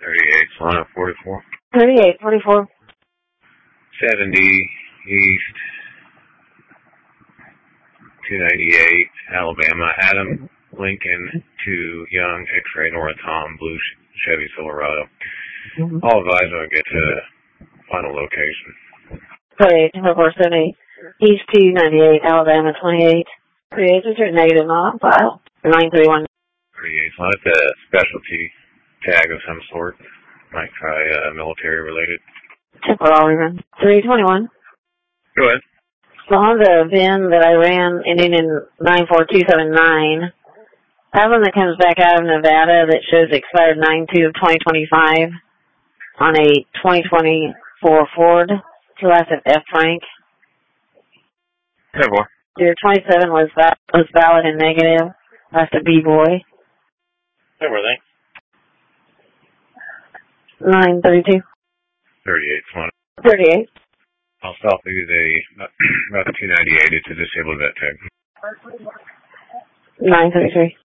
38, Solana 44. 38, 44. 70 East, 298, Alabama. Adam Lincoln to Young, X-Ray Nora Tom, Blue Chevy Silverado. All advised when I get to the final location. 38, 470. East 298, Alabama 28. 38, is your negative not on file? 931. 38, so that's a specialty tag of some sort. Might try military related. Temporary run. 321. Go ahead. The Honda VIN that I ran ending in 94279. I have one that comes back out of Nevada that shows expired 9/2 of 2025 on a 2024 Ford. It's last at F rank. Hey, boy. Your 27 was valid and negative. Last at B-Boy. Hey, boy, thanks. 932. 38, Solana. 38. I'll stop you about 298 to disable that tag. 933.